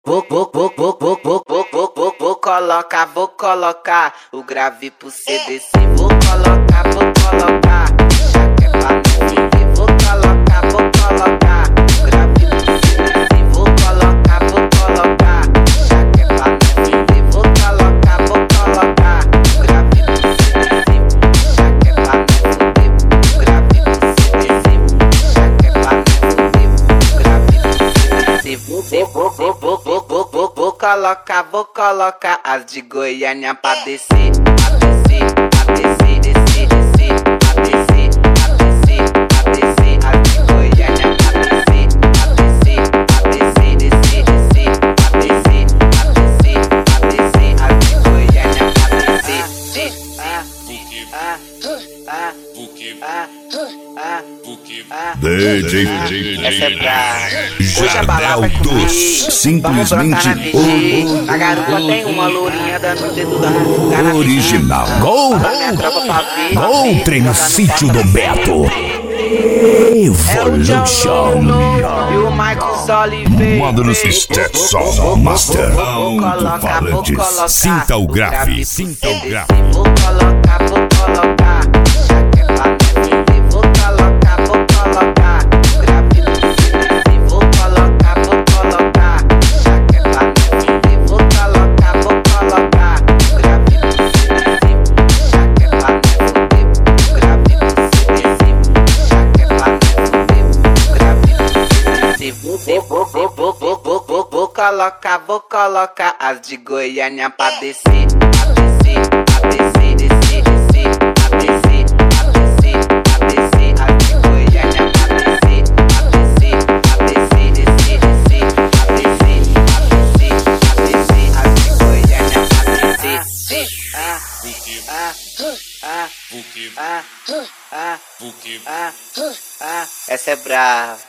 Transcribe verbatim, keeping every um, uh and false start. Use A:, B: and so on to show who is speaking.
A: vou, vou, vou, vou, vou, vou, vou, vou, vou, vou colocar, vou colocar o grave pro C D C. Vou colocar, vou colocar, já que é pra não fuder. Vou colocar, vou colocar o grave pro C D C. Vou colocar, vou colocar, já que é pra não fuder. Vou colocar, vou colocar o grave pro C D C, já que é pra não fuder. O grave pro C D C, já que é pra não fuder. O grave pro C D C. Vou, vou, vou, vou, vou, vou, vou, vou colocar, vou colocar as de Goiânia pra descer, pra descer, pra descer, descer, descer, pra descer, pra descer, pra descer, as de Goiânia pra descer, pra descer, pra descer, descer, descer, pra descer, pra descer, pra descer, as de Goiânia pra descer. Ah, ah, ah, ah, ah, ah.
B: D J
A: Essa é pra hoje a balada vai
B: Jardel
A: comer.
B: dos simplesmente
A: Vamos brotar na V G. A garupa tem uma lourinha dando o dedo da cara na
B: original.
A: V G.
B: Gol!
A: Fala minha tropa pra ver.
B: Gol! Treina sítio do Beto. Evolution.
A: E o Michael Oliveira.
B: Modo Stetson Master.
A: Vou colocar, vou
B: Alto-falantes.
A: colocar.
B: Sinta o grave,
A: pro
B: sinta o
A: C D C.
B: grave.
A: Vou colocar, vou colocar. Já que é pra não fuder. Vou colocar, vou colocar. O grave pro C D C. Vou colocar, vou colocar. Já que é pra não fuder. Vou colocar, vou colocar. O grave pro C D C. Já que é pra não fuder. O grave pro C D C. Já que é pra não fuder. O grave pro C D C. Vou, vou, vou, vou, vou, vou, vou, vou, vou colocar, vou colocar as de Goiânia pra descer, pra descer, pra descer, descer, descer, pra descer, pra descer, pra descer, as de Goiânia pra descer, pra descer, pra descer, descer, descer, pra descer, pra descer, pra descer, as de Goiânia pra descer. Ah, ah, ah, ah, ah, ah, ah, essa é brava.